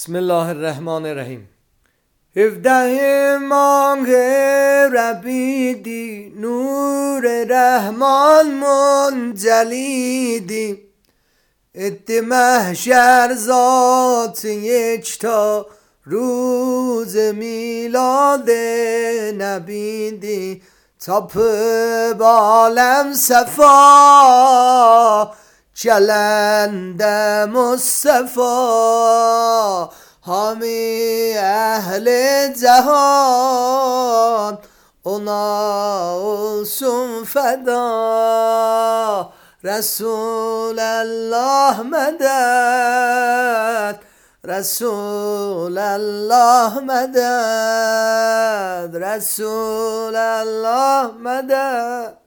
بسم الله الرحمن الرحیم. 17 ماه ربیدی، نور رحمان منجلیدی. ات محشر ذات یکتا، روز میلاد نبیدی. تاپ بالم صفا، چلند مصطفی. همه اهل جهان ona olsun feda. Resulallah medet, Resulallah medet, Resulallah medet.